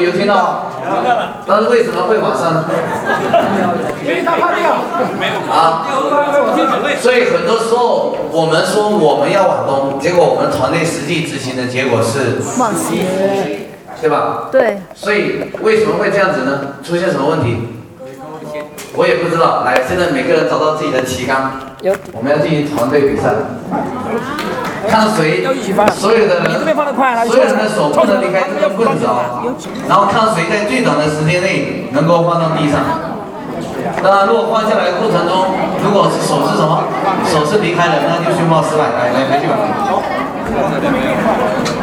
有听到？但是为什么会往上呢？ 因为他怕掉。 啊，所以很多时候我们说我们要往东，结果我们团队实际执行的结果是往西， 对吧？ 对。 所以为什么会这样子呢？出现什么问题？我也不知道。来，现在每个人找到自己的旗杆，我们要进行团队比赛，看谁所有的人，所有人的手不能离开这个棍子啊，然后看谁在最短的时间内能够放到地上。当然，如果放下来的过程中，如果是手是什么，手是离开了，那就宣告失败。来，回去吧。